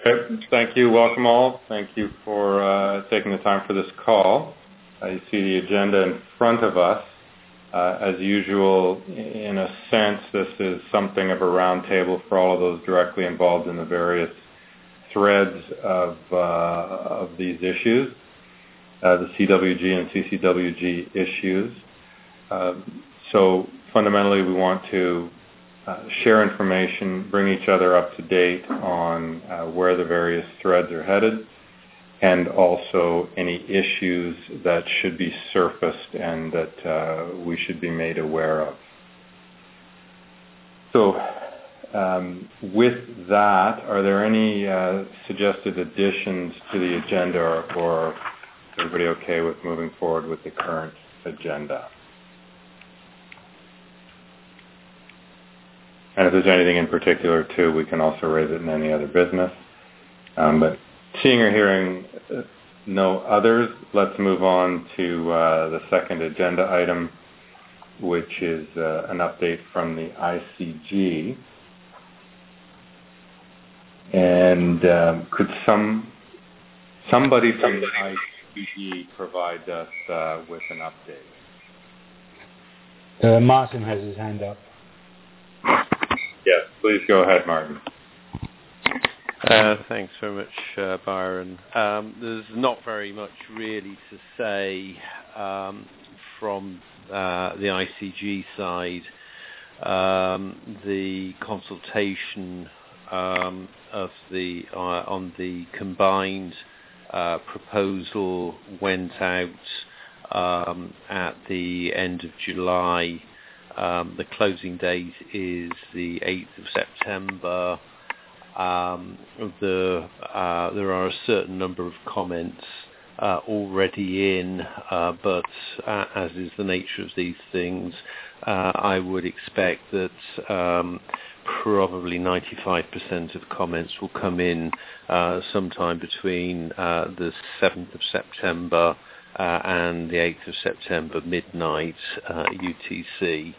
Okay. Thank you. Welcome all. Thank you for taking the time for this call. You see the agenda in front of us. As usual, in a sense, this is something of a roundtable for all of those directly involved in the various threads of these issues, the CWG and CCWG issues. So fundamentally, we want to share information, bring each other up to date on where the various threads are headed, and also any issues that should be surfaced and that we should be made aware of. So with that, are there any suggested additions to the agenda, or is everybody okay with moving forward with the current agenda? And if there's anything in particular, too, we can also raise it in any other business. But seeing or hearing no others, let's move on to the second agenda item, which is an update from the ICG. And could somebody from the ICG provide us with an update? Martin has his hand up. Yes, please go ahead, Martin. Thanks very much, Byron. There's not very much really to say from the ICG side. The consultation on the combined proposal went out at the end of July. The closing date is the 8th of September. There are a certain number of comments already in, but as is the nature of these things, I would expect that probably 95% of comments will come in sometime between the 7th of September and the 8th of September midnight UTC.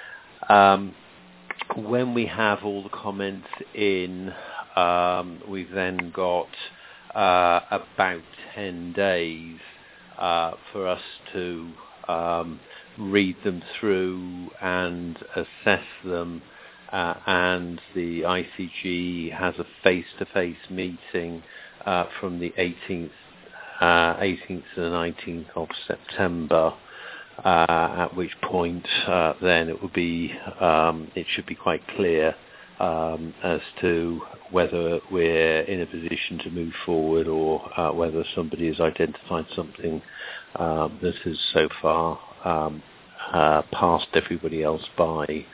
When we have all the comments in, we've then got about 10 days for us to read them through and assess them, and the ICG has a face-to-face meeting from the 18th to the 19th of September, at which point then it should be quite clear as to whether we're in a position to move forward, or whether somebody has identified something that has so far passed everybody else by.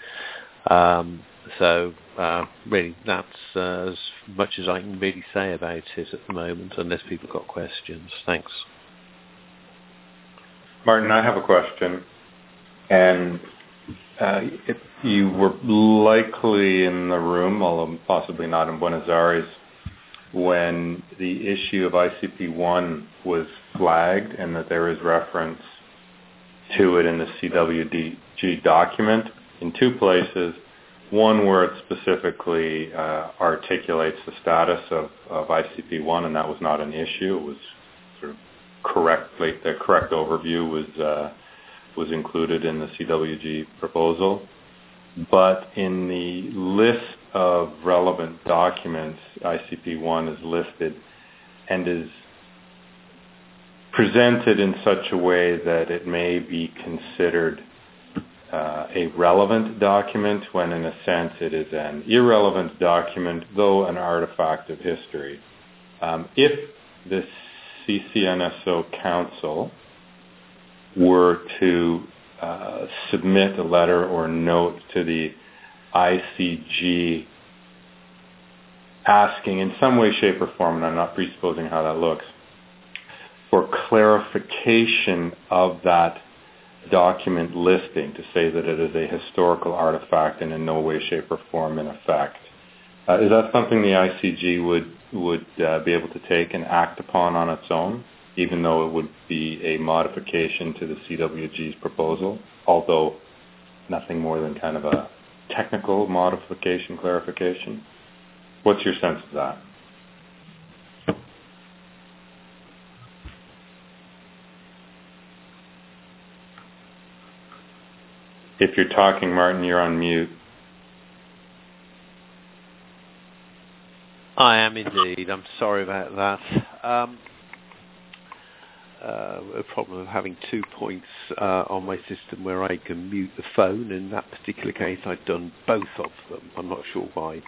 So really, that's as much as I can really say about it at the moment, unless people have got questions. Thanks. Martin, I have a question. And if you were likely in the room, although possibly not in Buenos Aires, when the issue of ICP1 was flagged and that there is reference to it in the CWG document in two places. One where it specifically articulates the status of ICP1, and that was not an issue. It was sort of the correct overview was included in the CWG proposal. But in the list of relevant documents, ICP1 is listed and is presented in such a way that it may be considered a relevant document, when in a sense it is an irrelevant document, though an artifact of history. If the CCNSO Council were to submit a letter or note to the ICG asking in some way, shape, or form, and I'm not presupposing how that looks, for clarification of that document listing, to say that it is a historical artifact and in no way, shape, or form in effect. Is that something the ICG would be able to take and act upon on its own, even though it would be a modification to the CWG's proposal, although nothing more than kind of a technical modification, clarification? What's your sense of that? If you're talking, Martin, you're on mute. I am indeed. I'm sorry about that. A problem of having 2 points on my system where I can mute the phone. In that particular case, I'd done both of them. I'm not sure why.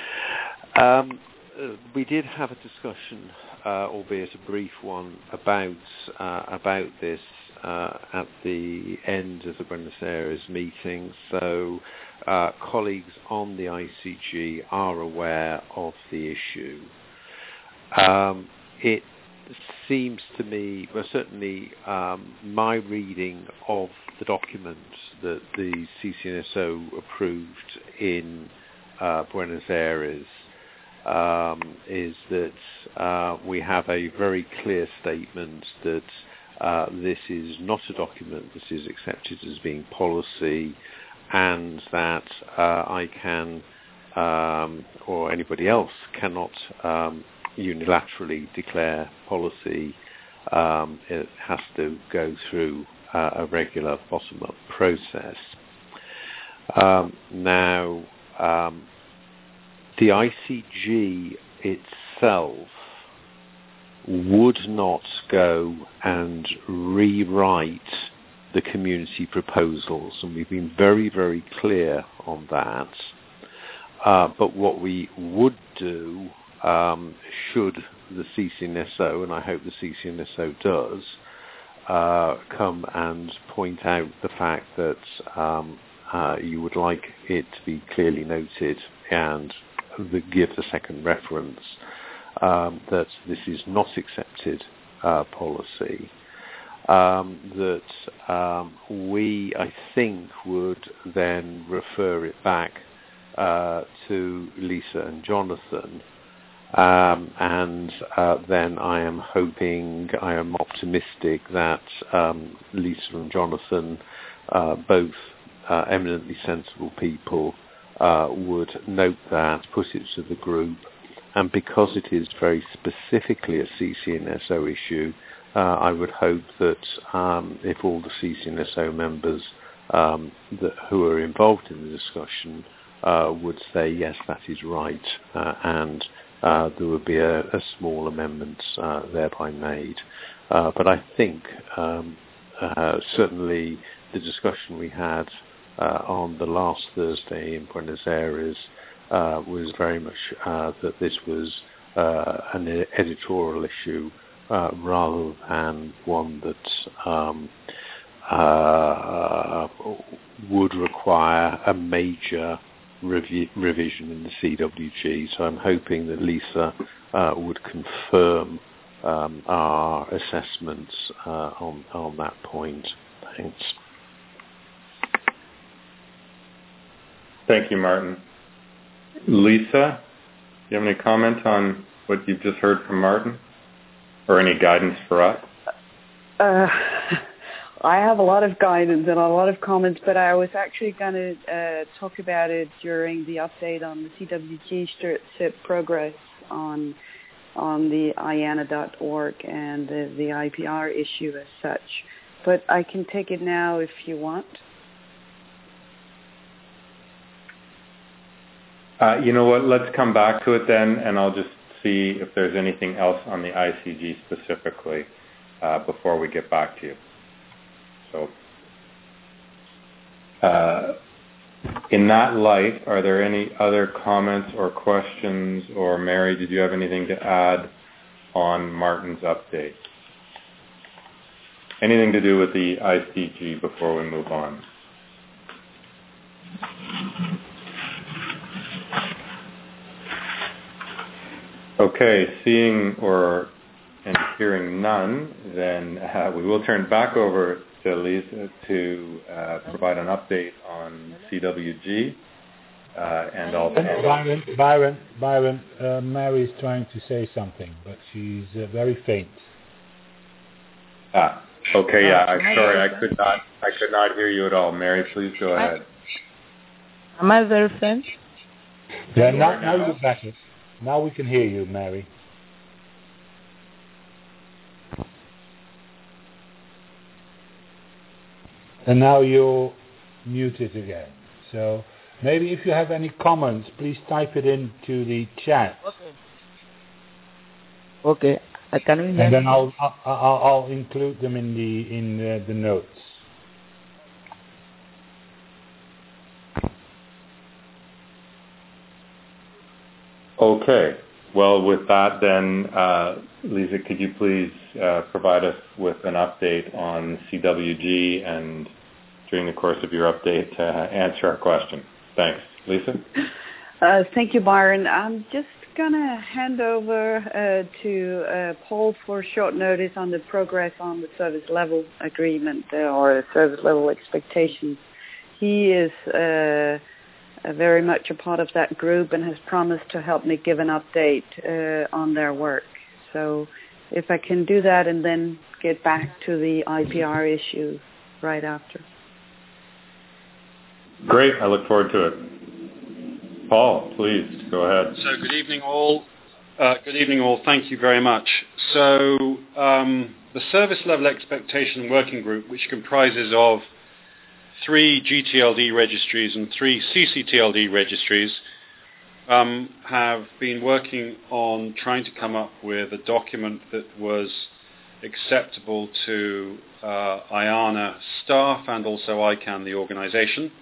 We did have a discussion, albeit a brief one, about this at the end of the Buenos Aires meeting. So colleagues on the ICG are aware of the issue. It seems to me, well, certainly my reading of the document that the CCNSO approved in Buenos Aires is that we have a very clear statement that this is not a document that is accepted as being policy, and that I can, or anybody else cannot unilaterally declare policy. It has to go through a regular bottom-up process. Now, the ICG itself would not go and rewrite the community proposals, and we've been very, very clear on that. But what we would do, should the CCNSO, and I hope the CCNSO does, come and point out the fact that you would like it to be clearly noted and give the second reference that this is not accepted policy, that we, I think, would then refer it back to Lisa and Jonathan. And then I am optimistic that Lisa and Jonathan, both eminently sensible people, would note that, put it to the group, and because it is very specifically a CCNSO issue, I would hope that if all the CCNSO members who are involved in the discussion would say, yes, that is right, and there would be a small amendment thereby made. But I think certainly the discussion we had on the last Thursday in Buenos Aires was very much that this was an editorial issue rather than one that would require a major revision in the CWG. So I'm hoping that Lisa would confirm our assessments on that point. Thanks. Thank you, Martin. Lisa, do you have any comment on what you've just heard from Martin, or any guidance for us? I have a lot of guidance and a lot of comments, but I was actually going to talk about it during the update on the CWG SIP progress on the IANA.org and the IPR issue as such. But I can take it now if you want. You know what, let's come back to it then, and I'll just see if there's anything else on the ICG specifically before we get back to you. So, in that light, are there any other comments or questions? Or Mary, did you have anything to add on Martin's update? Anything to do with the ICG before we move on? Okay, seeing and hearing none, then we will turn back over to Lisa to provide an update on CWG and also... Byron, Mary is trying to say something, but she's very faint. Okay, yeah, I'm sorry, I could not hear you at all. Mary, please go ahead. Am I very faint? Yeah, now you're better. Now we can hear you, Mary. And now you're muted again. So maybe if you have any comments, please type it into the chat. Okay. Can we hear? And then I'll include them in the notes. Okay. Well, with that then, Lisa, could you please provide us with an update on CWG and during the course of your update answer our question. Thanks. Lisa? Thank you, Byron. I'm just going to hand over to Paul for short notice on the progress on the service level agreement or service level expectations. He is very much a part of that group and has promised to help me give an update on their work. So if I can do that and then get back to the IPR issue right after. Great. I look forward to it. Paul, please go ahead. So good evening all. Thank you very much. So the service level expectation working group, which comprises of 3 GTLD registries and 3 CCTLD registries, have been working on trying to come up with a document that was acceptable to IANA staff and also ICANN, the organization.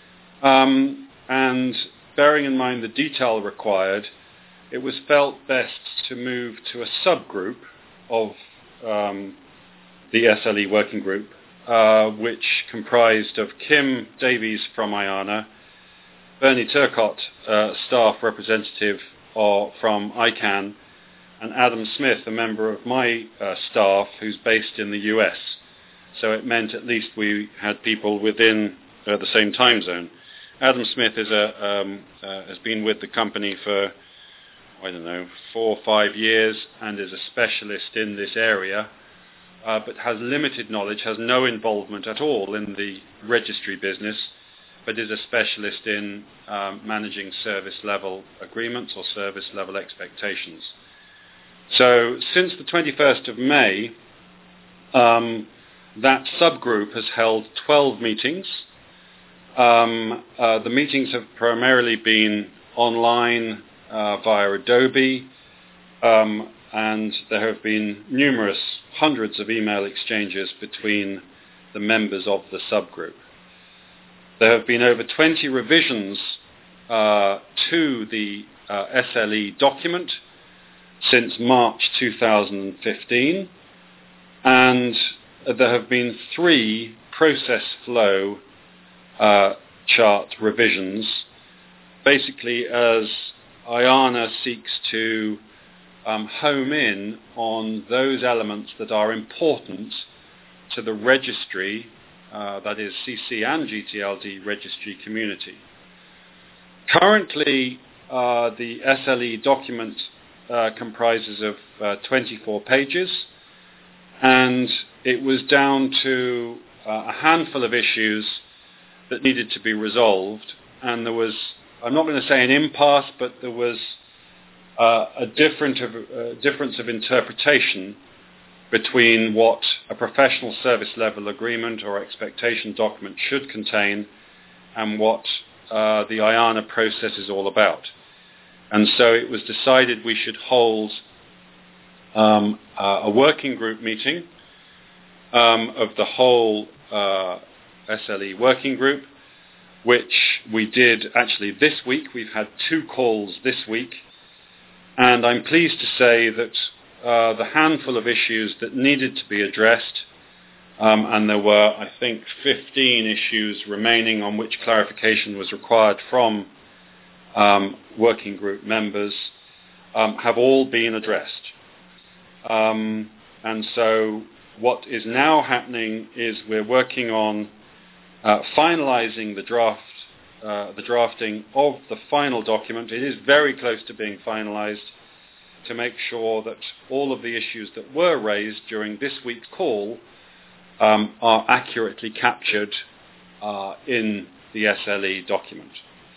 And bearing in mind the detail required, it was felt best to move to a subgroup of the SLE working group, which comprised of Kim Davies from IANA, Bernie Turcott, staff representative from ICANN, and Adam Smith, a member of my staff who's based in the US. So it meant at least we had people within the same time zone. Adam Smith has been with the company for, 4 or 5 years and is a specialist in this area, but has limited knowledge, has no involvement at all in the registry business, but is a specialist in managing service level agreements or service level expectations. So since the 21st of May, that subgroup has held 12 meetings. The meetings have primarily been online via Adobe, and there have been hundreds of email exchanges between the members of the subgroup. There have been over 20 revisions to the SLE document since March 2015, and there have been 3 process flow chart revisions, basically as IANA seeks to home in on those elements that are important to the registry, that is CC and GTLD registry community. Currently, the SLE document comprises of 24 pages, and it was down to a handful of issues that needed to be resolved, and there was, I'm not going to say an impasse, but there was a difference of interpretation between what a professional service level agreement or expectation document should contain and what the IANA process is all about. And so it was decided we should hold a working group meeting of the whole SLE working group, which we did actually this week. We've had 2 calls this week, and I'm pleased to say that the handful of issues that needed to be addressed, and there were, I think, 15 issues remaining on which clarification was required from working group members, have all been addressed. And so what is now happening is we're working on finalizing the drafting of the final document. It is very close to being finalized, to make sure that all of the issues that were raised during this week's call are accurately captured in the SLE document.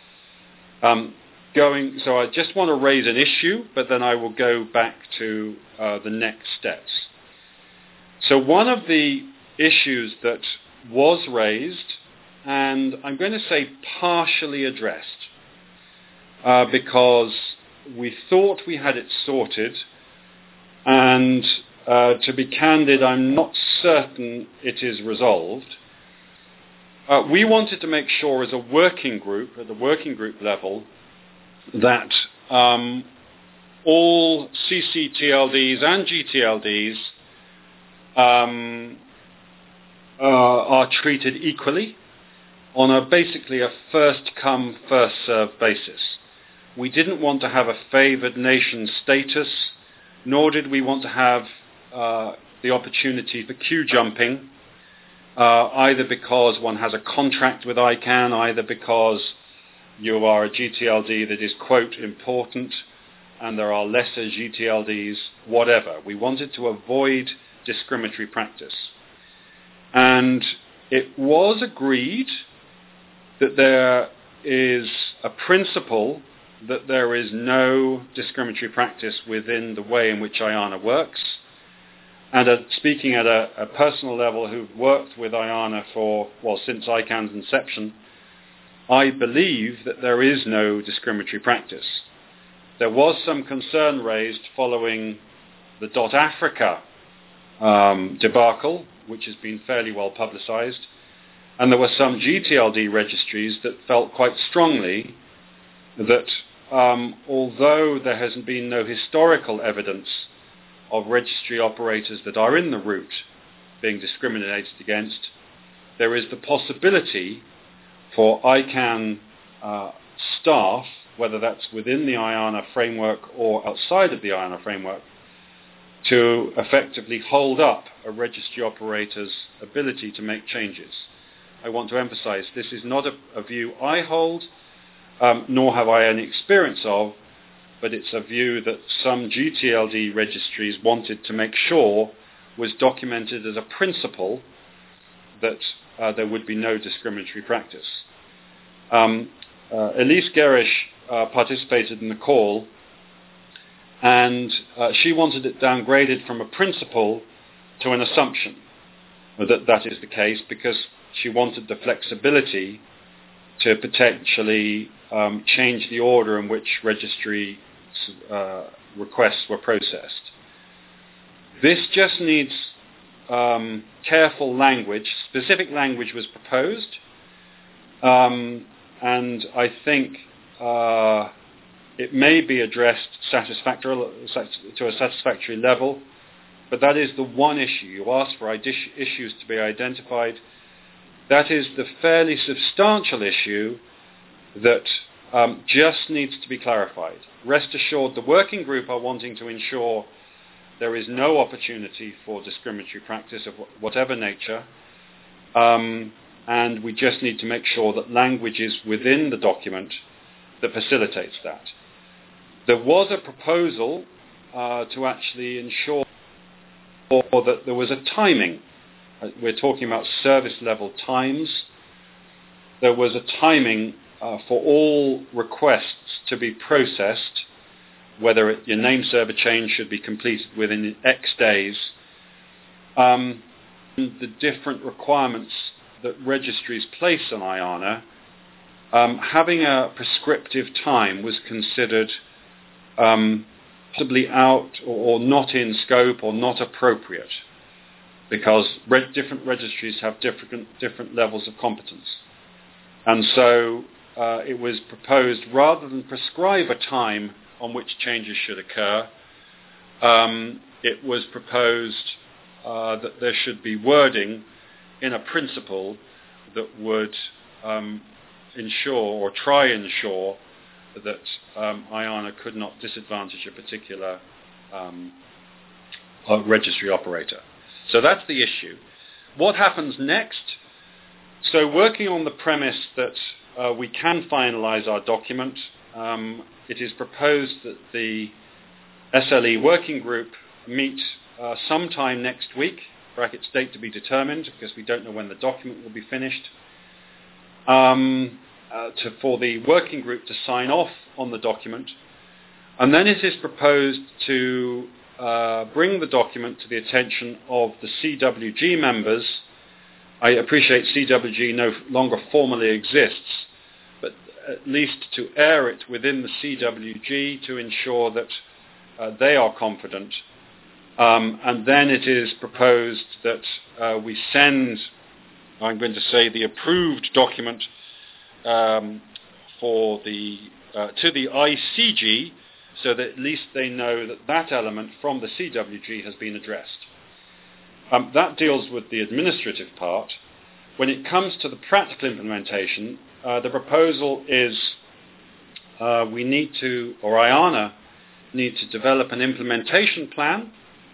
So I just want to raise an issue, but then I will go back to the next steps. So one of the issues that was raised and I'm going to say partially addressed, because we thought we had it sorted, and to be candid, I'm not certain it is resolved. We wanted to make sure as a working group, at the working group level, that all CCTLDs and GTLDs are treated equally on basically a first-come, first-served basis. We didn't want to have a favoured nation status, nor did we want to have the opportunity for queue jumping, either because one has a contract with ICANN, either because you are a GTLD that is, quote, important, and there are lesser GTLDs, whatever. We wanted to avoid discriminatory practice. And it was agreed that there is a principle that there is no discriminatory practice within the way in which IANA works. And speaking at a personal level, who've worked with IANA since ICANN's inception, I believe that there is no discriminatory practice. There was some concern raised following the .Africa debacle, which has been fairly well publicized, and there were some GTLD registries that felt quite strongly that although there has been no historical evidence of registry operators that are in the route being discriminated against, there is the possibility for ICANN staff, whether that's within the IANA framework or outside of the IANA framework, to effectively hold up a registry operator's ability to make changes. I want to emphasize this is not a view I hold, nor have I any experience of, but it's a view that some GTLD registries wanted to make sure was documented as a principle that there would be no discriminatory practice. Elise Gerish participated in the call, and she wanted it downgraded from a principle to an assumption that that is the case, because she wanted the flexibility to potentially change the order in which registry requests were processed. This just needs careful language. Specific language was proposed, and I think it may be addressed to a satisfactory level, but that is the one issue. You asked for issues to be identified. That is the fairly substantial issue that just needs to be clarified. Rest assured, the working group are wanting to ensure there is no opportunity for discriminatory practice of whatever nature, and we just need to make sure that language is within the document that facilitates that. There was a proposal to actually ensure that there was a timing. We're talking about service level times. There was a timing for all requests to be processed, whether your name server change should be completed within X days. The different requirements that registries place on IANA, having a prescriptive time was considered possibly out or not in scope or not appropriate, because different registries have different levels of competence. And so it was proposed, rather than prescribe a time on which changes should occur, it was proposed that there should be wording in a principle that would ensure or try ensure that IANA could not disadvantage a particular registry operator. So that's the issue. What happens next? So working on the premise that we can finalize our document, it is proposed that the SLE working group meet sometime next week, brackets date to be determined, because we don't know when the document will be finished, for the working group to sign off on the document. And then it is proposed to bring the document to the attention of the CWG members I appreciate CWG no longer formally exists, but at least to air it within the CWG to ensure that they are confident. And then it is proposed that we send, I'm going to say, the approved document for the to the ICG, so that at least they know that that element from the CWG has been addressed. That deals with the administrative part. When it comes to the practical implementation, the proposal is we need to, or IANA need to develop an implementation plan,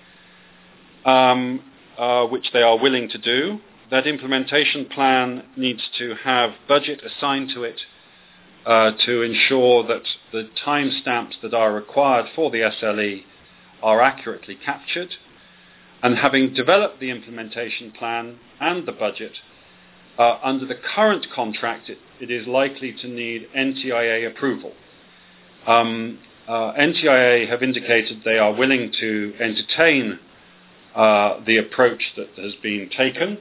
which they are willing to do. That implementation plan needs to have budget assigned to it to ensure that the timestamps that are required for the SLE are accurately captured. And having developed the implementation plan and the budget, under the current contract, it is likely to need NTIA approval. NTIA have indicated they are willing to entertain the approach that has been taken,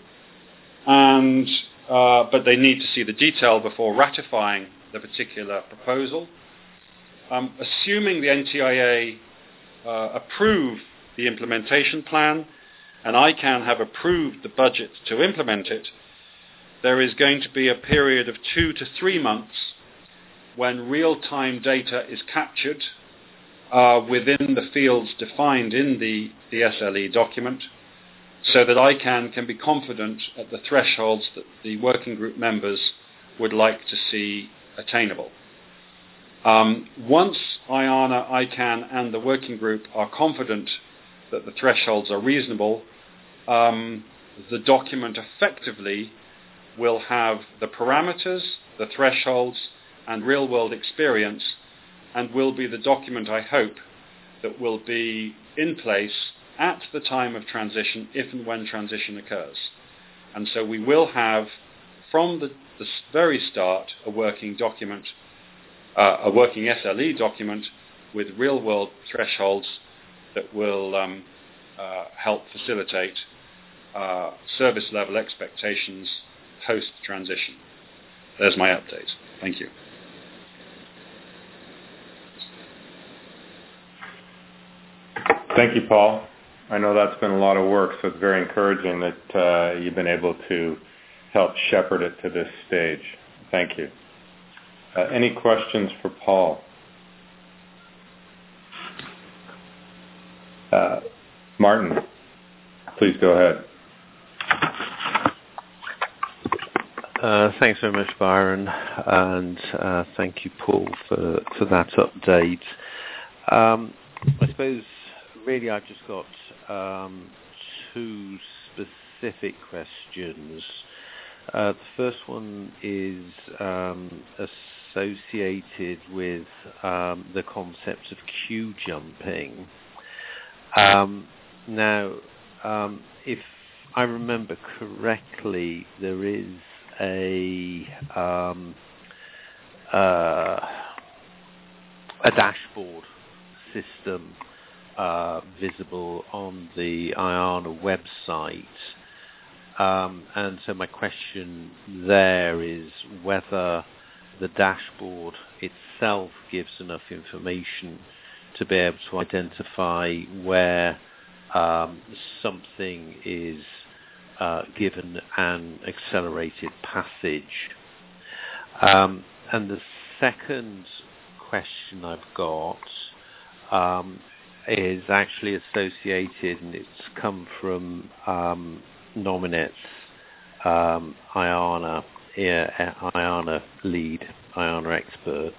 but they need to see the detail before ratifying the particular proposal. Assuming the NTIA approve the implementation plan and ICANN have approved the budget to implement it, there is going to be a period of 2 to 3 months when real-time data is captured within the fields defined in the SLE document, so that ICANN can be confident at the thresholds that the working group members would like to see attainable. Once IANA, ICANN and the working group are confident that the thresholds are reasonable, the document effectively will have the parameters, the thresholds and real-world experience, and will be the document, I hope, that will be in place at the time of transition, if and when transition occurs. And so we will have, from the very start, a working document, a working SLE document with real-world thresholds that will help facilitate service level expectations post-transition. There's my update. Thank you. Thank you, Paul. I know that's been a lot of work, so it's very encouraging that you've been able to help shepherd it to this stage. Thank you. Any questions for Paul? Martin, please go ahead. Thanks very much, Byron, and thank you, Paul, for that update. I suppose really I've just got 2 specific questions. The first one is associated with the concept of queue jumping. Now, if I remember correctly, there is a dashboard system visible on the IANA website. And so my question there is whether the dashboard itself gives enough information to be able to identify where something is given an accelerated passage. And the second question I've got is actually associated, and it's come from Nominet's IANA lead, IANA expert.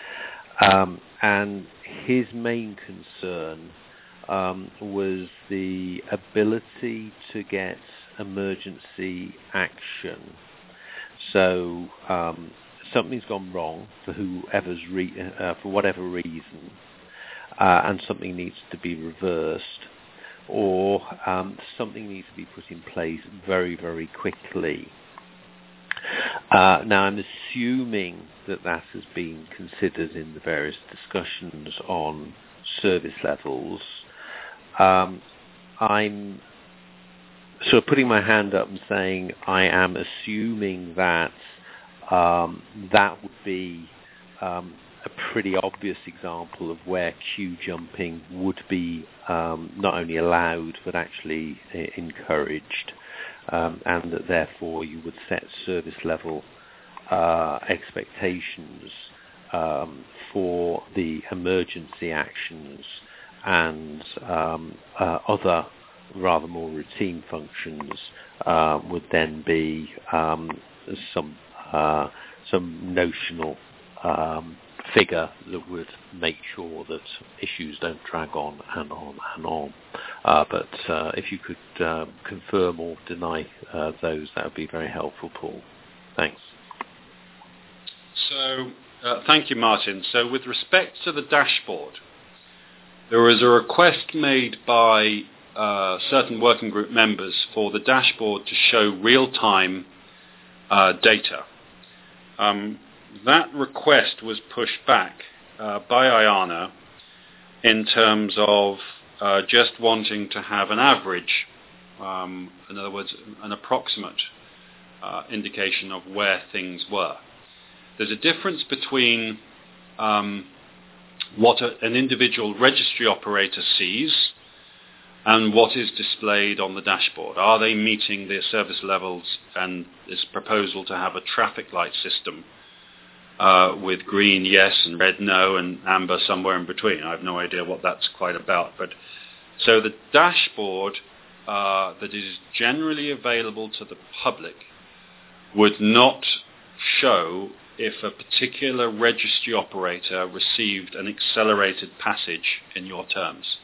And his main concern was the ability to get emergency action. So something's gone wrong for for whatever reason, and something needs to be reversed, or something needs to be put in place very, very quickly. Now, I'm assuming that has been considered in the various discussions on service levels. I'm So putting my hand up and saying I am assuming that that would be a pretty obvious example of where queue jumping would be not only allowed but actually encouraged, and that therefore you would set service level expectations for the emergency actions and other rather more routine functions would then be some notional figure that would make sure that issues don't drag on and on and on. But if you could confirm or deny those, that would be very helpful, Paul. Thanks. So, thank you, Martin. So with respect to the dashboard, there was a request made by certain working group members for the dashboard to show real-time data. That request was pushed back by IANA in terms of just wanting to have an average, in other words, an approximate indication of where things were. There's a difference between what an individual registry operator sees and what is displayed on the dashboard. Are they meeting their service levels and this proposal to have a traffic light system with green yes and red no and amber somewhere in between? I have no idea what that's quite about. But so the dashboard that is generally available to the public would not show if a particular registry operator received an accelerated passage in your terms.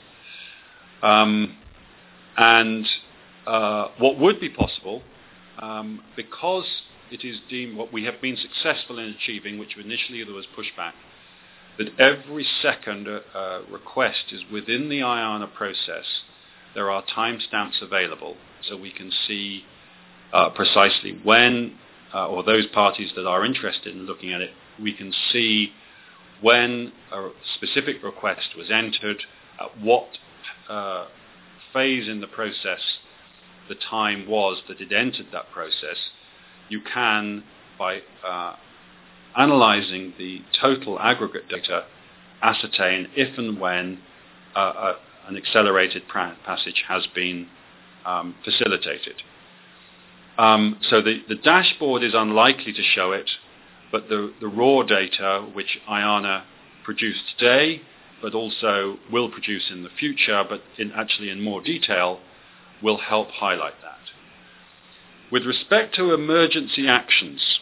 And what would be possible, because it is deemed what we have been successful in achieving, which initially there was pushback, that every second request is within the IANA process. There are timestamps available, so we can see precisely when, or those parties that are interested in looking at it, we can see when a specific request was entered, at what phase in the process the time was that it entered that process. You can, by analyzing the total aggregate data, ascertain if and when an accelerated passage has been facilitated. So the dashboard is unlikely to show it, but the raw data, which IANA produced today, but also will produce in the future, but actually in more detail, will help highlight that. With respect to emergency actions,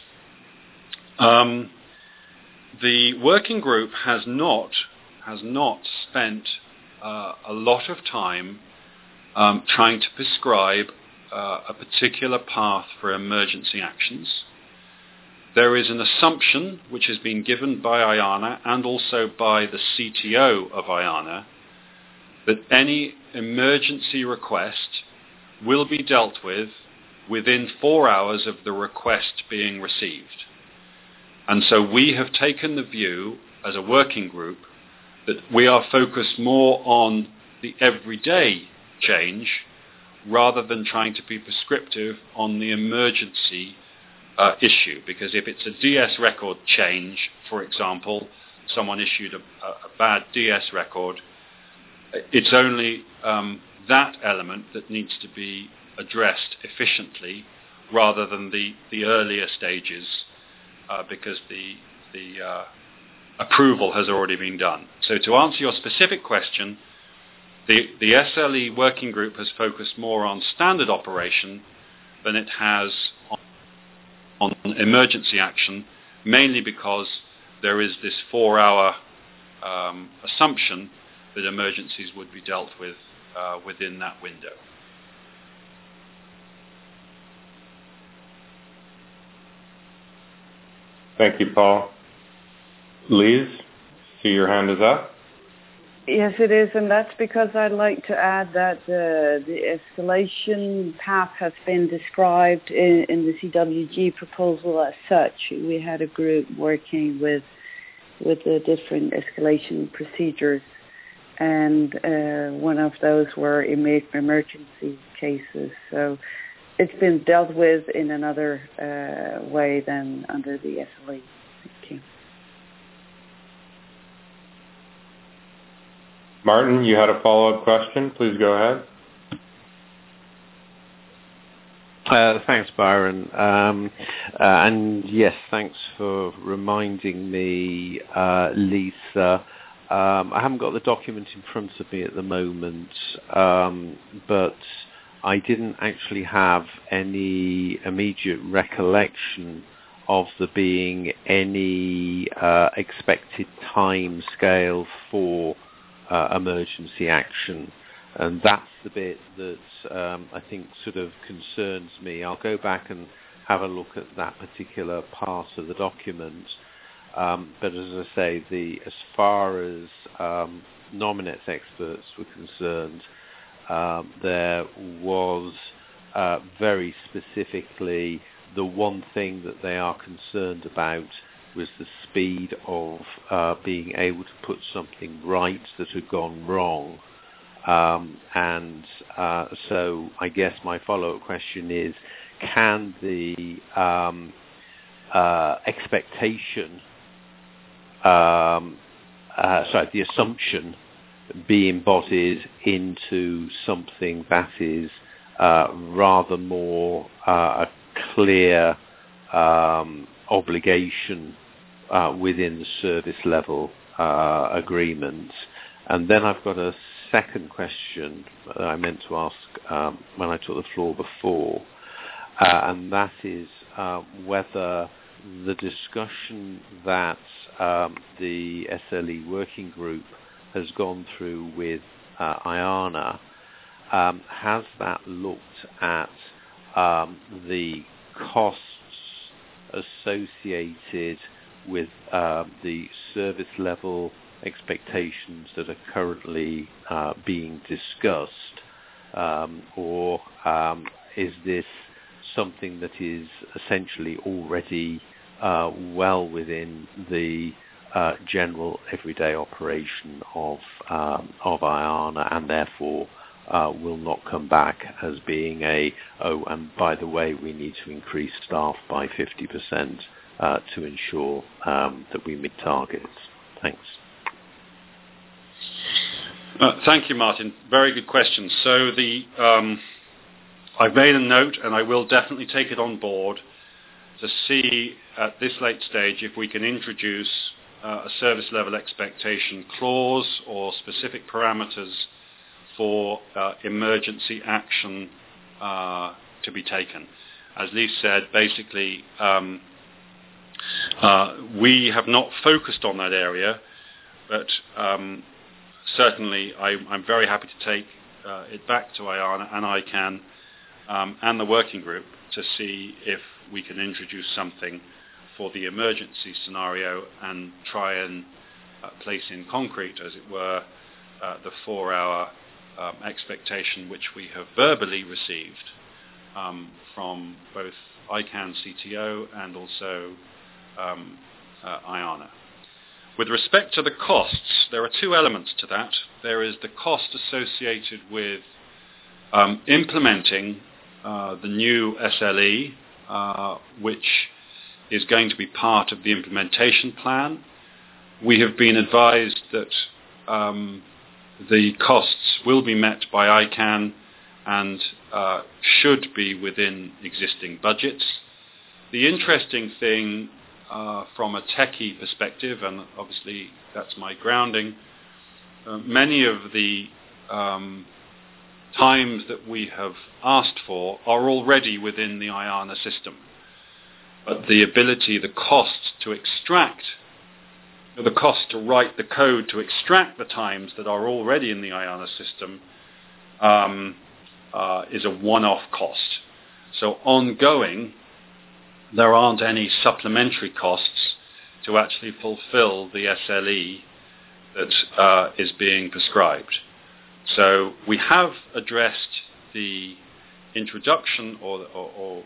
the working group has not spent a lot of time trying to prescribe a particular path for emergency actions. There is an assumption which has been given by IANA and also by the CTO of IANA that any emergency request will be dealt with within 4 hours of the request being received. And so we have taken the view as a working group that we are focused more on the everyday change rather than trying to be prescriptive on the emergency issue. Because if it's a DS record change, for example, someone issued a bad DS record, it's only that element that needs to be addressed efficiently rather than the earlier stages, because the approval has already been done. So to answer your specific question, the SLE working group has focused more on standard operation than it has on emergency action, mainly because there is this 4-hour assumption that emergencies would be dealt with within that window. Thank you, Paul. Liz, see your hand is up. Yes, it is, and that's because I'd like to add that the escalation path has been described in the CWG proposal as such. We had a group working with the different escalation procedures, and one of those were emergency cases. So it's been dealt with in another way than under the SLE. Thank you. Martin, you had a follow-up question. Please go ahead. Thanks, Byron. And yes, thanks for reminding me, Lisa. I haven't got the document in front of me at the moment, but I didn't actually have any immediate recollection of there being any expected time scale for emergency action. And that's the bit that I think sort of concerns me. I'll go back and have a look at that particular part of the document. But as I say, as far as Nominex experts were concerned, there was very specifically the one thing that they are concerned about was the speed of being able to put something right that had gone wrong. So I guess my follow-up question is, can the the assumption be embodied into something that is rather more a clear obligation within the service level agreement? And then I've got a second question that I meant to ask when I took the floor before, and that is whether the discussion that the SLE working group has gone through with IANA, has that looked at the costs associated with the service level expectations that are currently being discussed, or is this something that is essentially already well within the general everyday operation of IANA, and therefore will not come back as being and by the way, we need to increase staff by 50% to ensure that we meet targets? Thanks. Thank you, Martin. Very good question. So I've made a note, and I will definitely take it on board to see at this late stage if we can introduce a service level expectation clause or specific parameters for emergency action to be taken. As Lise said, basically, we have not focused on that area, but certainly I'm very happy to take it back to IANA and ICANN and the working group to see if we can introduce something for the emergency scenario and try and place in concrete, as it were, the 4-hour expectation which we have verbally received from both ICANN CTO and also IANA. With respect to the costs, there are two elements to that. There is the cost associated with implementing the new SLE, which is going to be part of the implementation plan. We have been advised that the costs will be met by ICANN and should be within existing budgets. The interesting thing from a techie perspective, and obviously that's my grounding, many of the times that we have asked for are already within the IANA system. But the ability, the cost to write the code to extract the times that are already in the IANA system is a one-off cost. So ongoing, there aren't any supplementary costs to actually fulfill the SLE that is being prescribed. So we have addressed the introduction or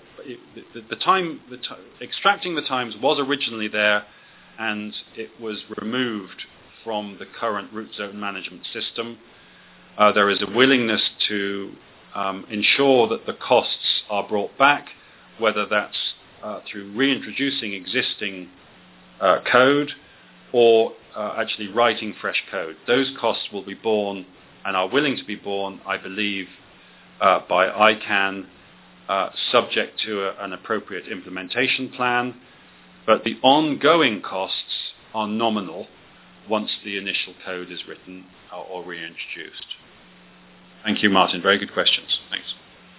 extracting the times was originally there, and it was removed from the current root zone management system. There is a willingness to ensure that the costs are brought back, whether that's through reintroducing existing code or actually writing fresh code. Those costs will be borne and are willing to be borne, I believe, by ICANN, subject to an appropriate implementation plan, but the ongoing costs are nominal once the initial code is written or reintroduced. Thank you, Martin. Very good questions. Thanks.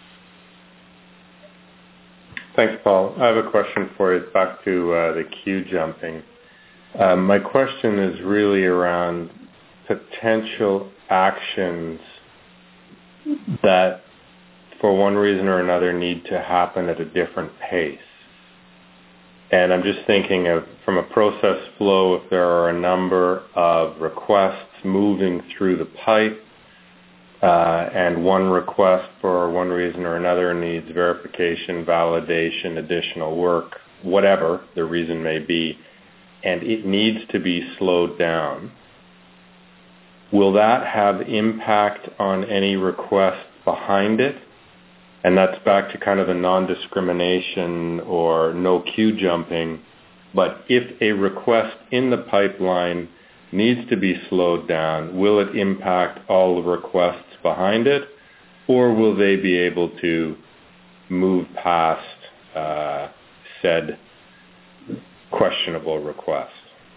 Thanks, Paul. I have a question for you. Back to the queue jumping. My question is really around potential actions that, for one reason or another, need to happen at a different pace. And I'm just thinking of, from a process flow, if there are a number of requests moving through the pipe, and one request, for one reason or another, needs verification, validation, additional work, whatever the reason may be, and it needs to be slowed down, will that have impact on any request behind it? And that's back to kind of the non-discrimination or no queue jumping. But if a request in the pipeline needs to be slowed down, will it impact all the requests behind it? Or will they be able to move past said questionable request?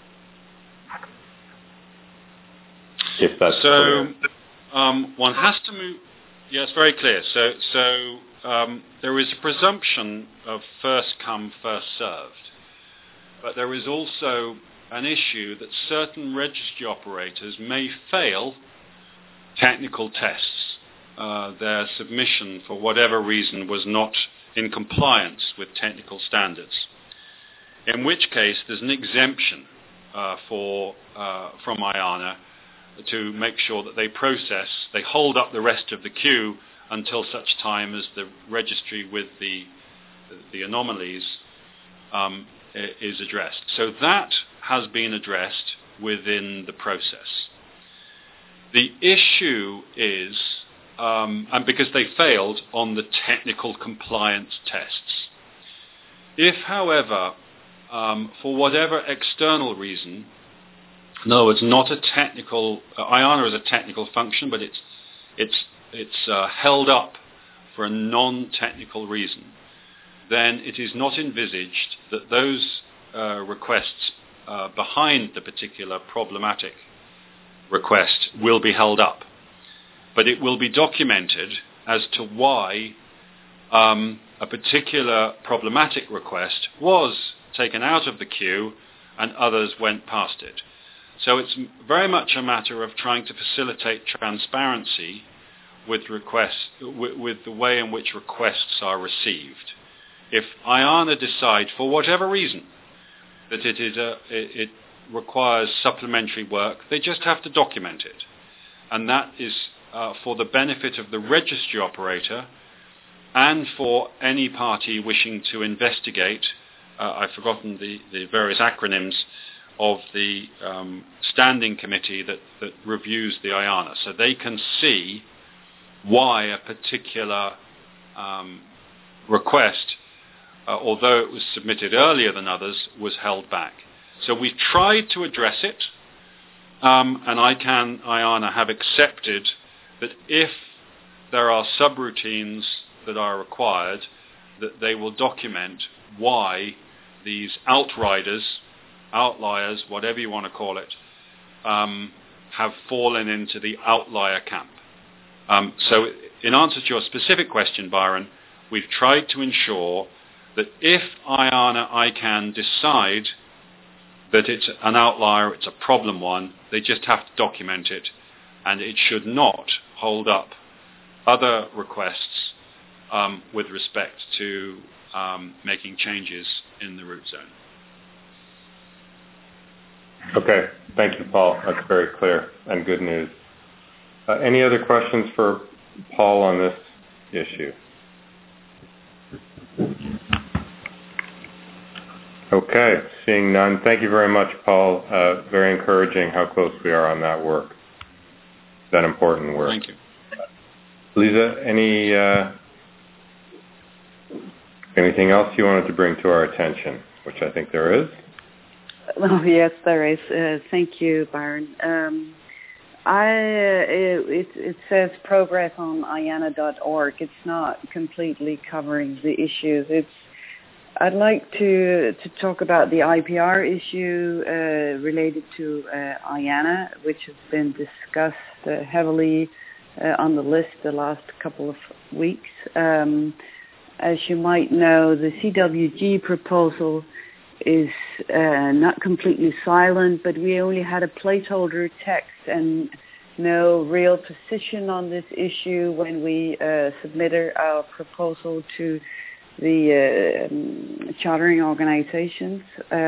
If that's clear. One has to move. Yeah, it's very clear. So there is a presumption of first come, first served. But there is also an issue that certain registry operators may fail technical tests. Their submission, for whatever reason, was not in compliance with technical standards. In which case, there's an exemption from IANA to make sure that they hold up the rest of the queue until such time as the registry with the anomalies is addressed. So that has been addressed within the process. The issue is, and because they failed on the technical compliance tests. If, however, for whatever external reason, no, it's not a technical. IANA is a technical function, but it's held up for a non-technical reason. Then it is not envisaged that those requests behind the particular problematic request will be held up, but it will be documented as to why a particular problematic request was taken out of the queue and others went past it. So it's very much a matter of trying to facilitate transparency with requests, with the way in which requests are received. If IANA decide, for whatever reason, that it requires supplementary work, they just have to document it. And that is for the benefit of the registry operator and for any party wishing to investigate, I've forgotten the various acronyms, of the standing committee that reviews the IANA. So they can see why a particular request, although it was submitted earlier than others, was held back. So we've tried to address it, and IANA have accepted that if there are subroutines that are required, that they will document why these outliers, whatever you want to call it, have fallen into the outlier camp. So in answer to your specific question, Byron, we've tried to ensure that if ICANN decide that it's an outlier, it's a problem one, they just have to document it, and it should not hold up other requests with respect to making changes in the root zone. Okay, thank you, Paul. That's very clear and good news. Any other questions for Paul on this issue? Okay, seeing none. Thank you very much, Paul. Very encouraging how close we are on that work. That important work. Thank you. Lisa, anything else you wanted to bring to our attention, which I think there is? Oh, yes, there is. Thank you, Byron. It says progress on IANA.org. It's not completely covering the issues. I'd like to talk about the IPR issue related to IANA, which has been discussed heavily on the list the last couple of weeks. As you might know, the CWG proposal is not completely silent, but we only had a placeholder text and no real position on this issue when we submitted our proposal to the chartering organizations.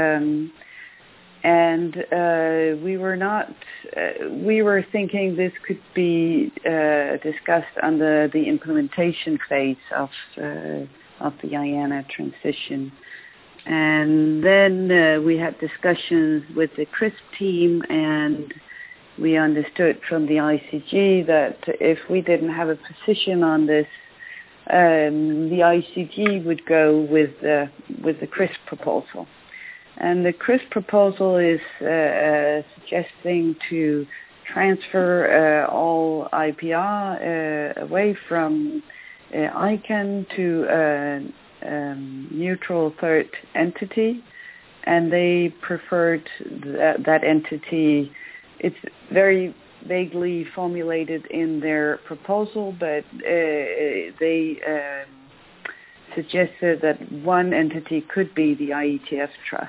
And we were thinking this could be discussed under the implementation phase of the IANA transition. And then we had discussions with the CRISP team, and we understood from the ICG that if we didn't have a position on this, the ICG would go with the CRISP proposal. And the CRISP proposal is suggesting to transfer all IPR away from ICANN to neutral third entity, and they preferred that entity. It's very vaguely formulated in their proposal, but they suggested that one entity could be the IETF Trust.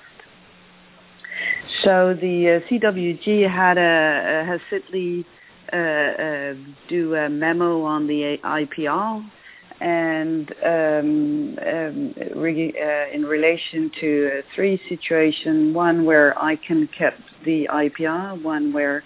So the CWG has simply do a memo on the IPR, and in relation to three situations: one where ICANN kept the IPR, one where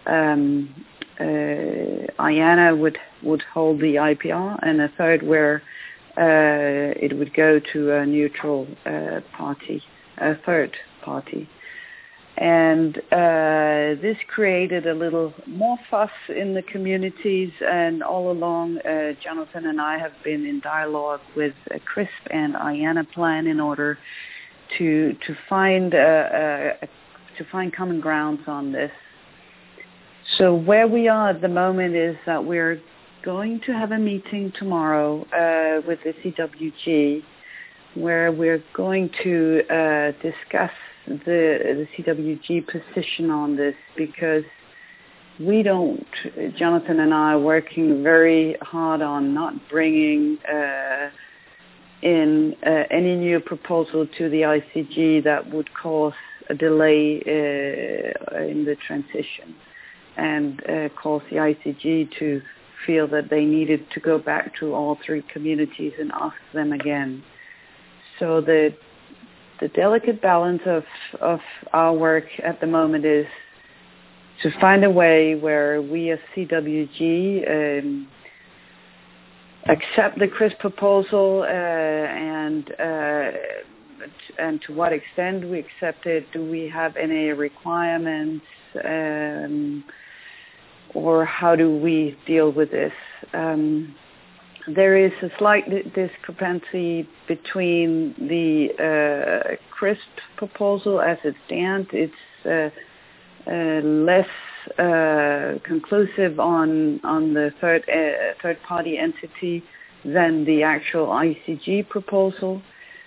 IANA would hold the IPR, and a third where it would go to a neutral party, a third party. And this created a little more fuss in the communities, and all along Jonathan and I have been in dialogue with CRISP and IANA Plan in order to find common grounds on this. So where we are at the moment is that we're going to have a meeting tomorrow with the CWG, where we're going to discuss the CWG position on this, because Jonathan and I are working very hard on not bringing in any new proposal to the ICG that would cause a delay in the transition and cause the ICG to feel that they needed to go back to all three communities and ask them again. So the delicate balance of our work at the moment is to find a way where we as CWG accept the CRISP proposal and to what extent we accept it. Do we have any requirements, or how do we deal with this? There is a slight discrepancy between the CRISP proposal as it stands. It's less conclusive on the third party entity than the actual ICG proposal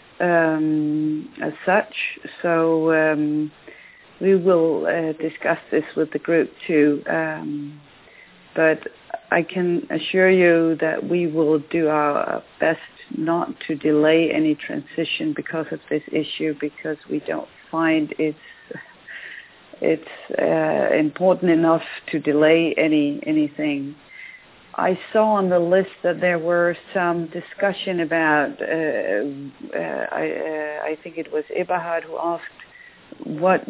as such. So we will discuss this with the group too. But I can assure you that we will do our best not to delay any transition because of this issue, because we don't find it's important enough to delay anything. I saw on the list that there were some discussion about, I think it was Eberhard who asked what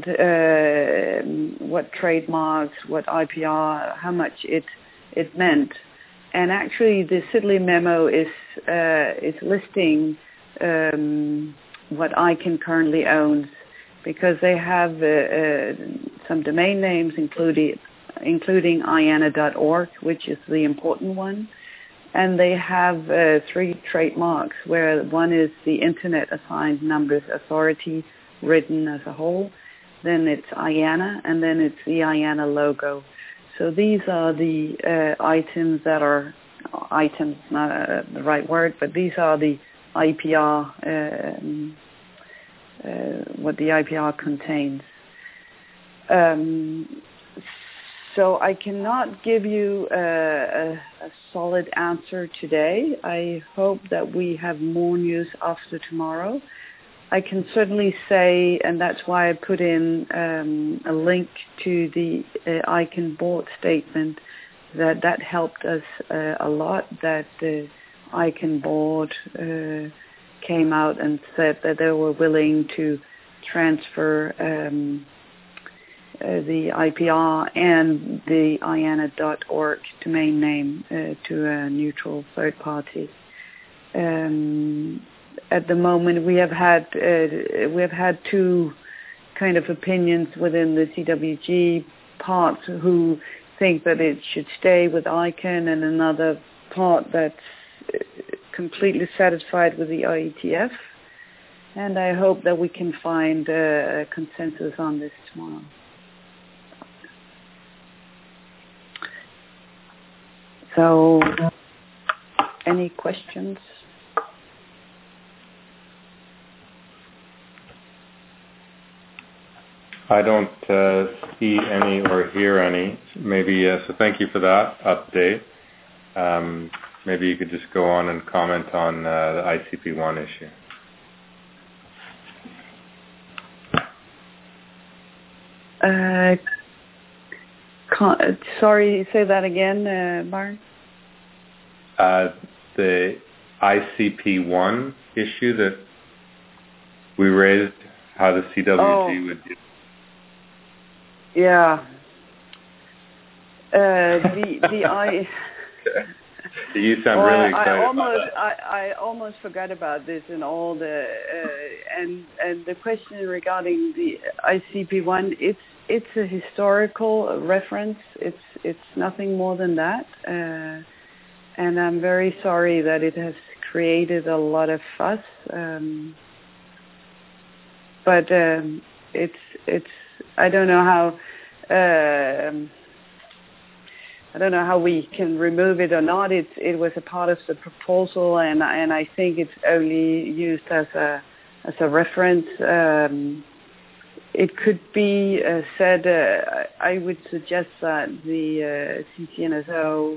trademarks, what IPR, how much it meant. And actually the Sidley memo is listing what ICANN currently owns, because they have some domain names, including IANA.org, which is the important one. And they have 3 trademarks, where one is the Internet Assigned Numbers Authority, written as a whole. Then it's IANA, and then it's the IANA logo. So these are the items, not the right word, but these are the IPR, what the IPR contains. So I cannot give you a solid answer today. I hope that we have more news after tomorrow. I can certainly say, and that's why I put in a link to the ICANN board statement, that helped us a lot, that the ICANN board came out and said that they were willing to transfer the IPR and the IANA.org domain name to a neutral third party. At the moment, we have had 2 kind of opinions within the CWG part who think that it should stay with ICANN, and another part that's completely satisfied with the IETF. And I hope that we can find a consensus on this tomorrow. So, any questions? I don't see any or hear any. Maybe, so thank you for that update. Maybe you could just go on and comment on the ICP1 issue. Sorry, say that again, Byron. The ICP1 issue that we raised, how the CWG would do. Yeah. You sound really excited about that. I almost forgot about this and all the and the question regarding the ICP1. It's a historical reference. It's nothing more than that. And I'm very sorry that it has created a lot of fuss. But it's I don't know how we can remove it or not. It was a part of the proposal, and I think it's only used as a reference. It could be said. I would suggest that the CCNSO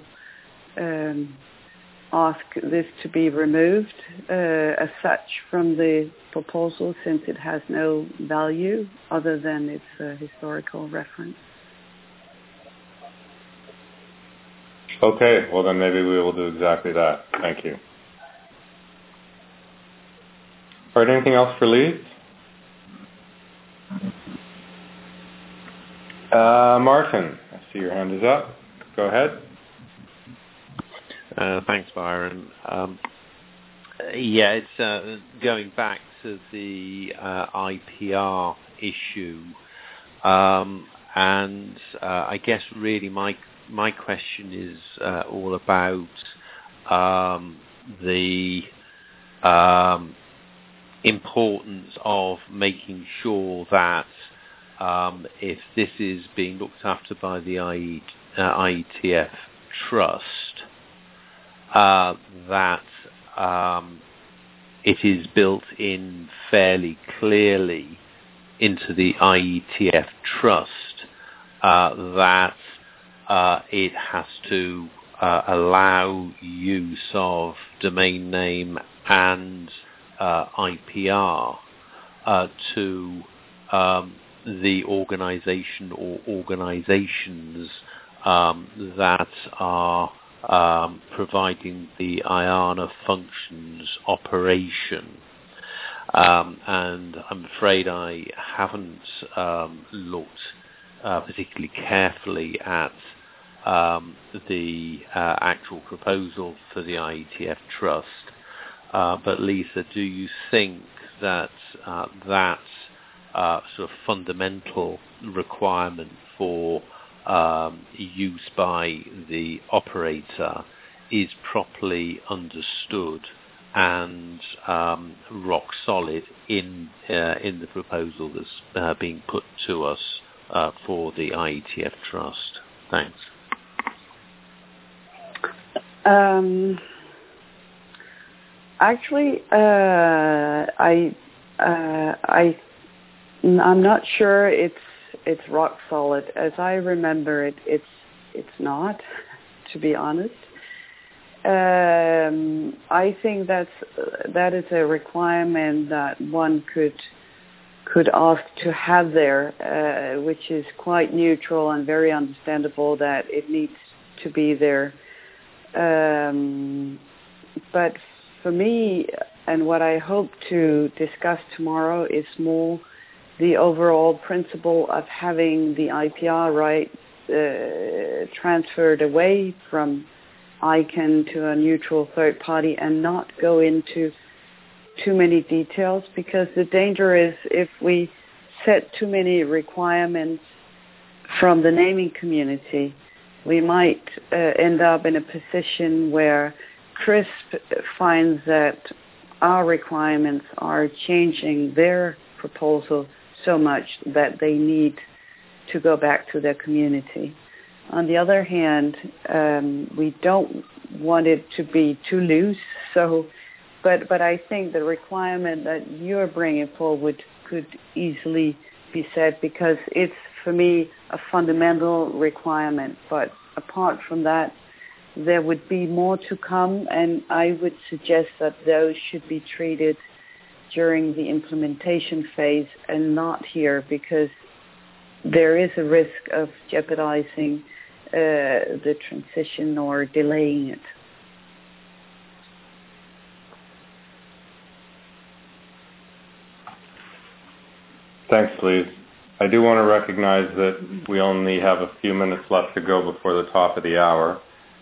ask this to be removed as such from the proposal, since it has no value other than its historical reference. Okay, well then maybe we will do exactly that. Thank you. All right, anything else for Leeds? Martin, I see your hand is up. Go ahead. Thanks, Byron. It's going back to the IPR issue, and I guess really my question is all about the importance of making sure that if this is being looked after by the IETF Trust, that it is built in fairly clearly into the IETF Trust that it has to allow use of domain name and IPR to the organization or organizations that are providing the IANA functions operation. And I'm afraid I haven't looked particularly carefully at the actual proposal for the IETF Trust. But Lisa, do you think that that sort of fundamental requirement for use by the operator is properly understood and rock solid in the proposal that's being put to us for the IETF Trust. Thanks. Actually, I'm not sure it's rock solid. As I remember it, it's not, to be honest. I think that is a requirement that one could ask to have there, which is quite neutral and very understandable that it needs to be there. But for me, and what I hope to discuss tomorrow, is more the overall principle of having the IPR right transferred away from ICANN to a neutral third party and not go into too many details, because the danger is if we set too many requirements from the naming community, we might end up in a position where CRISP finds that our requirements are changing their proposal so much that they need to go back to their community. On the other hand, we don't want it to be too loose. So, but I think the requirement that you're bringing forward could easily be set, because it's, for me, a fundamental requirement. But apart from that, there would be more to come, and I would suggest that those should be treated during the implementation phase and not here, because there is a risk of jeopardizing the transition or delaying it. Thanks, Lise. I do want to recognize that we only have a few minutes left to go before the top of the hour.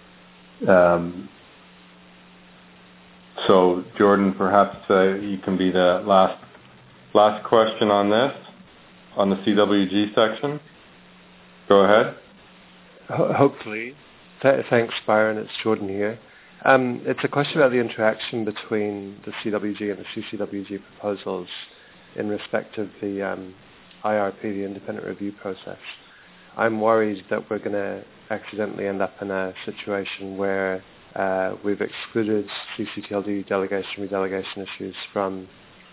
So, Jordan, perhaps you can be the last question on this, on the CWG section. Go ahead. Hopefully. Thanks, Byron. It's Jordan here. It's a question about the interaction between the CWG and the CCWG proposals in respect of the IRP, the independent review process. I'm worried that we're going to accidentally end up in a situation where we've excluded CCTLD delegation, redelegation issues from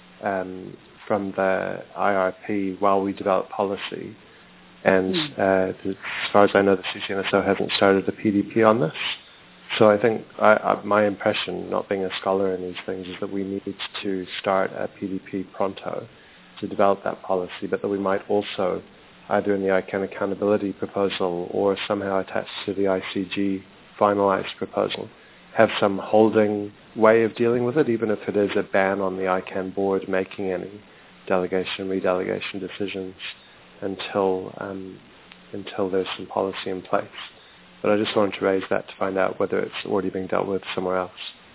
the IRP while we develop policy. And as far as I know, the CCNSO hasn't started a PDP on this. So I think my impression, not being a scholar in these things, is that we need to start a PDP pronto to develop that policy, but that we might also, either in the ICANN accountability proposal or somehow attached to the ICG finalized proposal, have some holding way of dealing with it, even if it is a ban on the ICANN board making any delegation, redelegation decisions until there's some policy in place. But I just wanted to raise that to find out whether it's already being dealt with somewhere else.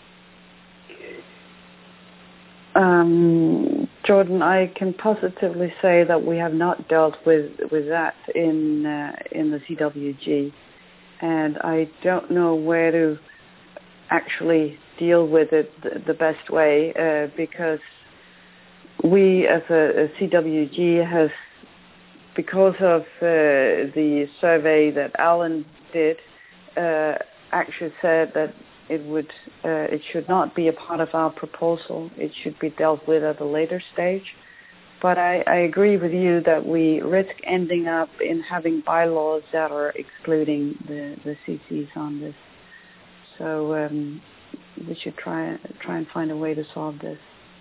Jordan, I can positively say that we have not dealt with that in the CWG, and I don't know where to actually deal with it the best way, because we as a CWG has, because of the survey that Alan did, actually said that it should not be a part of our proposal. It should be dealt with at a later stage. But I agree with you that we risk ending up in having bylaws that are excluding the CCs on this. So we should try and find a way to solve this.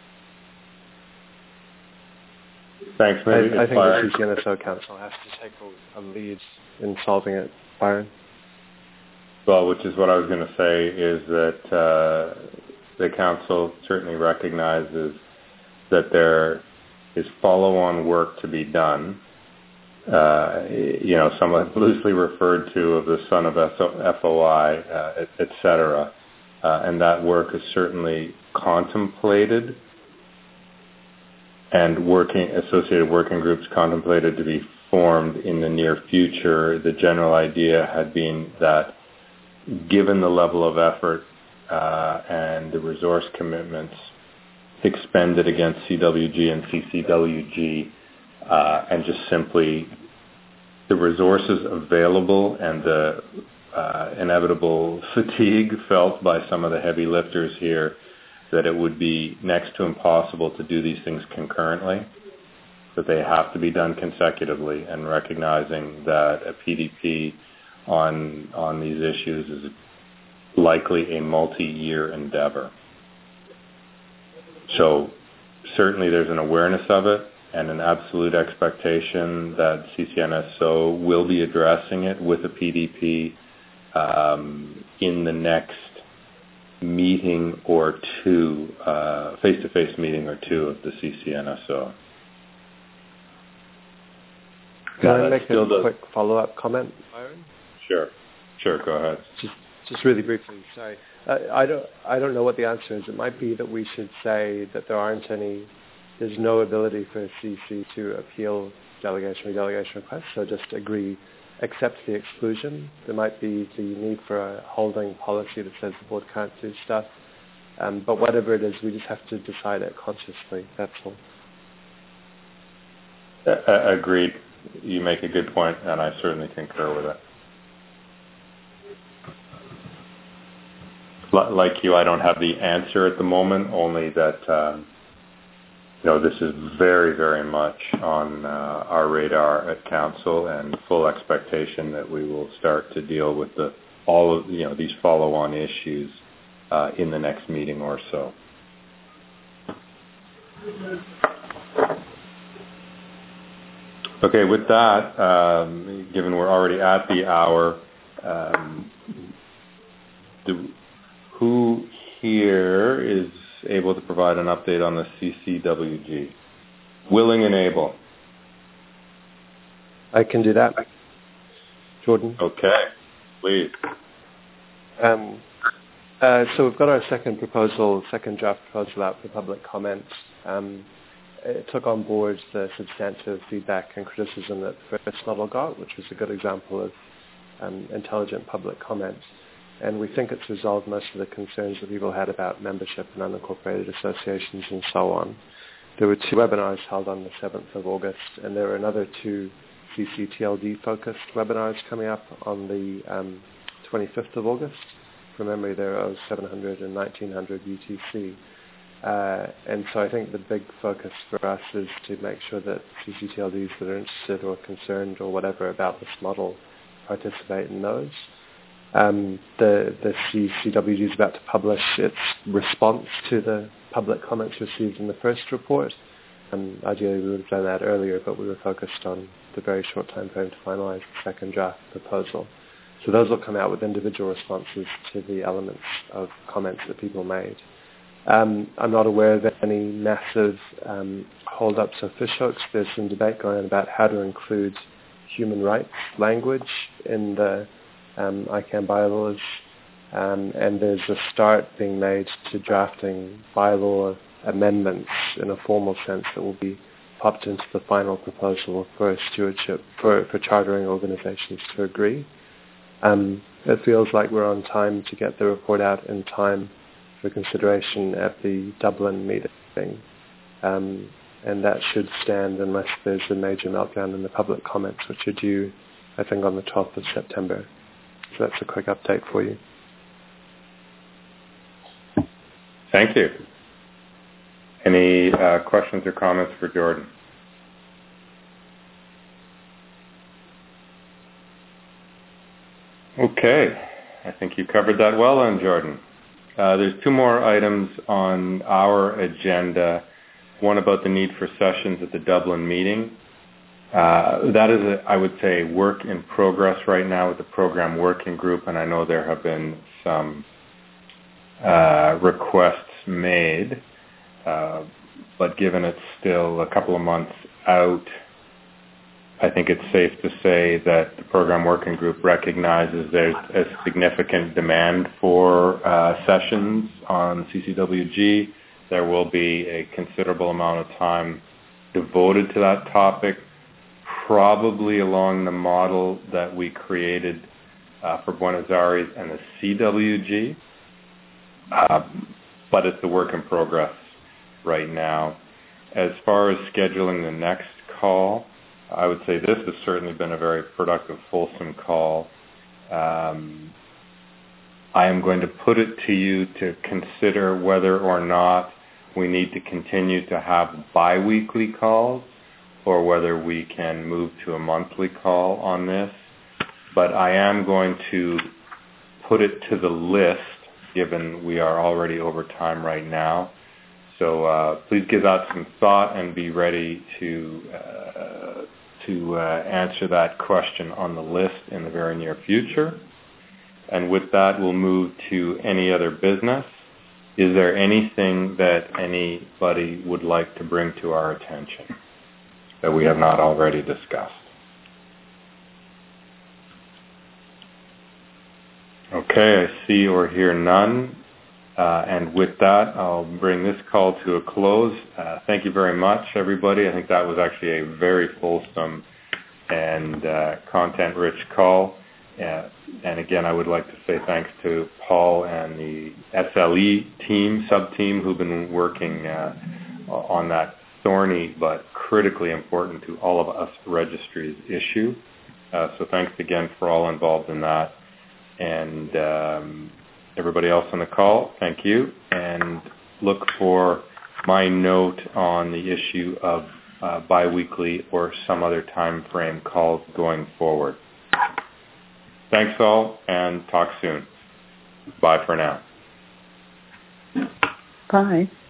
Thanks. I think the CCNSO Council has to take a lead in solving it, Byron. Well, which is what I was going to say, is that the Council certainly recognizes that there is follow-on work to be done, somewhat loosely referred to of the son of FOI, et cetera, and that work is certainly contemplated and associated working groups contemplated to be formed in the near future, the general idea had been that given the level of effort and the resource commitments expended against CWG and CCWG, and just simply the resources available and the inevitable fatigue felt by some of the heavy lifters here, that it would be next to impossible to do these things concurrently, that they have to be done consecutively, and recognizing that a PDP on these issues is likely a multi-year endeavor. So certainly there's an awareness of it and an absolute expectation that CCNSO will be addressing it with a PDP in the next meeting or two, face-to-face meeting or two of the CCNSO. Can I make a quick follow-up comment, Byron? Sure, go ahead. Just really briefly, sorry. I don't know what the answer is. It might be that we should say that there's no ability for CC to appeal delegation requests, so just accept the exclusion. There might be the need for a holding policy that says the board can't do stuff. But whatever it is, we just have to decide it consciously, that's all. Agreed. You make a good point, and I certainly concur with it. Like you, I don't have the answer at the moment, only that this is very, very much on our radar at Council, and full expectation that we will start to deal with all of these follow-on issues in the next meeting or so. Okay, with that, given we're already at the hour, who here is able to provide an update on the CCWG? Willing and able. I can do that. Jordan? Okay, please. So we've got our second draft proposal out for public comment. It took on board the substantive feedback and criticism that the first model got, which was a good example of intelligent public comment. And we think it's resolved most of the concerns that people had about membership and unincorporated associations and so on. There were 2 webinars held on the 7th of August, and there are another 2 CCTLD-focused webinars coming up on the 25th of August. From memory, there are 0700 and 1900 UTC. And so I think the big focus for us is to make sure that CCTLDs that are interested or concerned or whatever about this model participate in those. The CCWG is about to publish its response to the public comments received in the first report. Ideally, we would have done that earlier, but we were focused on the very short time frame to finalize the second draft proposal. So those will come out with individual responses to the elements of comments that people made. I'm not aware of any massive hold-ups or fishhooks. There's some debate going on about how to include human rights language in the ICANN bylaws, and there's a start being made to drafting bylaw amendments in a formal sense that will be popped into the final proposal for stewardship, for chartering organizations to agree. It feels like we're on time to get the report out in time for consideration at the Dublin meeting, and that should stand unless there's a major meltdown in the public comments, which are due, I think, on the 12th of September. So that's a quick update for you. Thank you. Any questions or comments for Jordan? Okay. I think you covered that well then, Jordan. There's 2 more items on our agenda. One about the need for sessions at the Dublin meeting. That is, I would say, work in progress right now with the program working group, and I know there have been some requests made, but given it's still a couple of months out, I think it's safe to say that the program working group recognizes there's a significant demand for sessions on CCWG. There will be a considerable amount of time devoted to that topic, probably along the model that we created for Buenos Aires and the CWG, but it's a work in progress right now. As far as scheduling the next call, I would say this has certainly been a very productive, fulsome call. I am going to put it to you to consider whether or not we need to continue to have bi-weekly calls or whether we can move to a monthly call on this. But I am going to put it to the list, given we are already over time right now. So please give that some thought and be ready to answer that question on the list in the very near future. And with that, we'll move to any other business. Is there anything that anybody would like to bring to our attention that we have not already discussed? Okay, I see or hear none. And with that, I'll bring this call to a close. Thank you very much, everybody. I think that was actually a very fulsome and content-rich call. And again, I would like to say thanks to Paul and the SLE team, sub-team, who've been working on that thorny but critically important to all of us registries issue. So thanks again for all involved in that. And everybody else on the call, thank you. And look for my note on the issue of biweekly or some other time frame calls going forward. Thanks all, and talk soon. Bye for now. Bye.